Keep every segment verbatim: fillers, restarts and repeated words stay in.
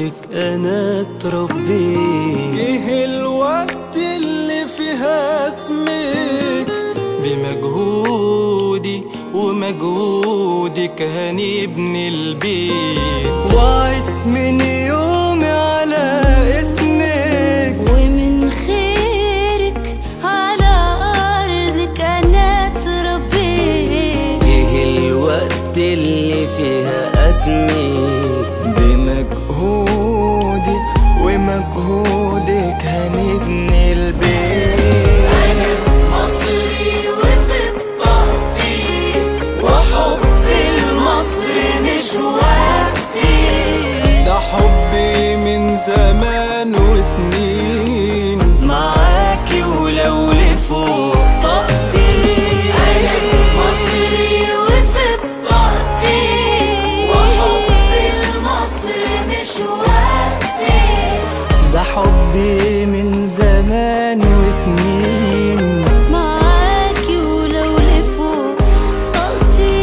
أرضك أنا اتربيت. جه الوقت اللي فيها اسمك، بمجهودي ومجهودك هنبني البيت. وعد من يومي على اسمك، ومن خيرك على أرضك أنا اتربيت. جه الوقت اللي فيها اسمك، بمجهودي ومجهودك هنبني البيت. أنا مصري وفي بطاقتي، وحبي لمصر مش وقتي. ده حبي من زمان وسنين، معاكي ولو لفوق طاقتي. أنا مصري وفي بطاقتي، وحبي لمصر مش وقتي. ده حبي من زمان وسنين، معاكي ولو لفوق طاقتي.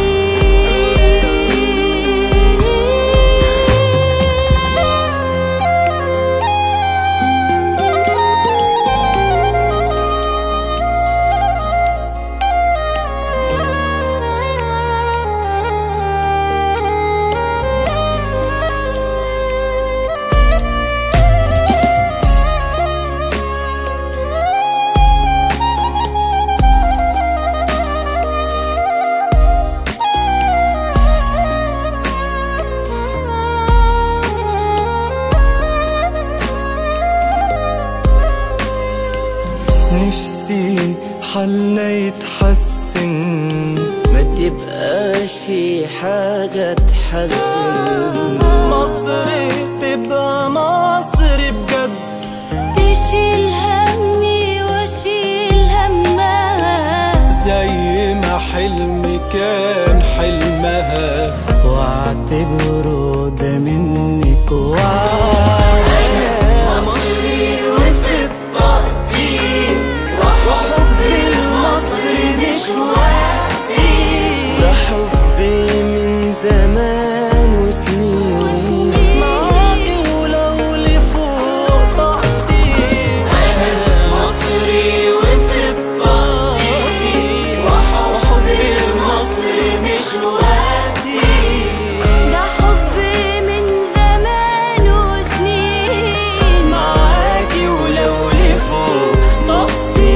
نفسي حالنا يتحسن، ما تبقاش في حاجة تحزن. مصر تبقى مصر بجد، تشيل همي واشيل همها، زي ما حلمي كان حلمها. واعتبره ده منك وعد. مصري وفي بطاقتي، وحبي لمصر مش وقتي. ده حبي من زمان وسنين، معاكي ولو لفوق طاقتي. أنا مصري وفي بطاقتي، وحبي لمصر مش وقتي. ده حبي من زمان وسنين، معاكي ولو لفوق طاقتي.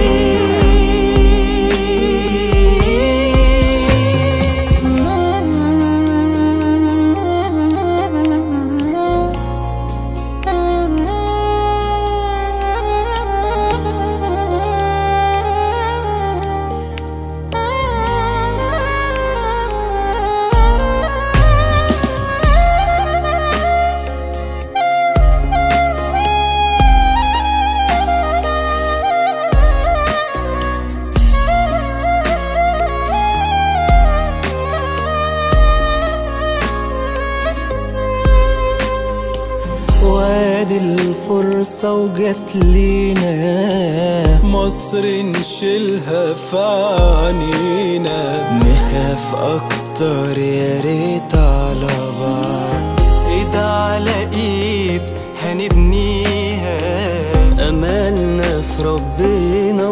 وادي الفرصة وجت لينا، مصر نشيلها في عنينا. نخاف اكتر يا ريت على بعض. ايد على ايد هنبنيها، املنا في ربنا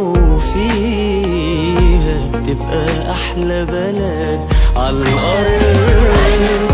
وفيها تبقى احلى بلد على الارض.